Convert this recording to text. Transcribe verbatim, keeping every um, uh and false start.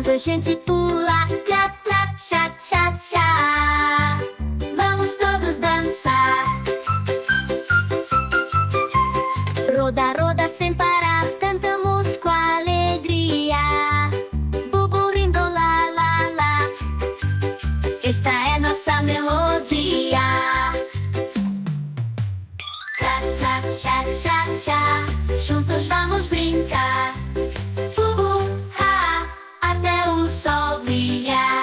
faz a gente pular. Clap, clap, cha, cha, cha. Vamos todos dançar. Roda, roda sem parar, cantamos com alegria. Bubu rindo, lá, lá, lá. Esta é nossa melodia. Clap, clap, cha, cha, cha. Juntos vamos brincar. Bubu, ha, até o sol brilhar.